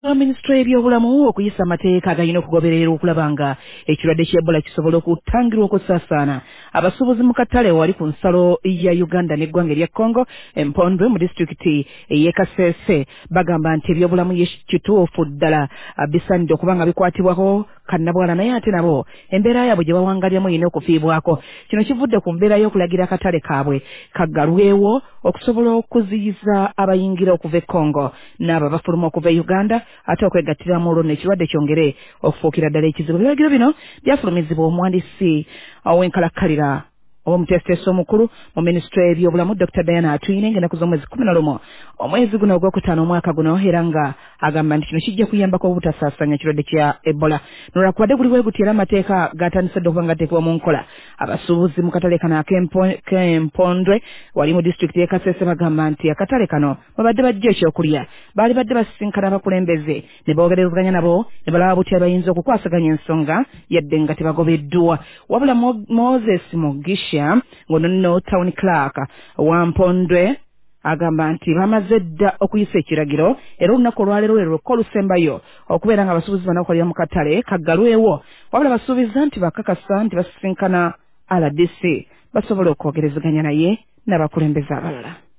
Minisitule y'ebyobulamu okuyisa amateeka agalina okugoberera okulaba nga ekirwadde ky'Ebola kisobola okutangirwa okusaasaana. Abasuubuzi mu katale wali ku nsalo ya Uganda n'eggwanga erya Congo Empondwe mu disitulikiti ey'e Kasese bagamba nti ebyobulamu kituufu ddala bisaanidde okuba nga bikwatibwako kannabwala naye ate nabo embeera yaabwe gye bawangalyamu erina okufiibwako. Kino kivudde ku mbeera y'okulagira akatale kaabwe kaggalwewo okusobola okuziyiza abayingira okuva e Congo n'abo abafuluma okuva e Uganda ate okwegattira mu olwo n'ekirwadde kyongere okufuukira ddala ekizibu. Ebiragiro bino byafulumizibwa omuwandiisi w'enkalakkalira omuteesiteesi omukulu mu minisitule y'ebyobulamu Dr. Diana Atwine ng'ennaku z'omwezi 11 omwezi guno ogwokutaano omwaka guno era nga agamba nti kino kijja kuyambako obutasaasaanya ekirwadde kya Ebola. Nolwakubadde guli bwe guti era amateeka gatandise okuba nga gateekebwa mu nkola. Abasuubuzi mu katale kano ak'Empondwe wali mu disitulikiti y'e Kasese bagamba nti akatale kano babadde bajja ekyokulya baali badde basisinkana abakulembeze ne boogerezeganya nabo ne balaba butya bayinza okukwasaganya ensonga yadde nga tebagobeddwa. Wabula Moses Mugisha ngono town clerk wa Mpondwe agamba nti bamaze dda okuyisa ekiragiro era olunaku olwaleero lwe lwokka olusembayo okubeera nga abasuubuzi banakolera mu katale kaggalwewo. Wabula basuubiza nti bakakasa nti basisinkana RDC basobole okwogerezeganya naye n'abakulembeze abalala.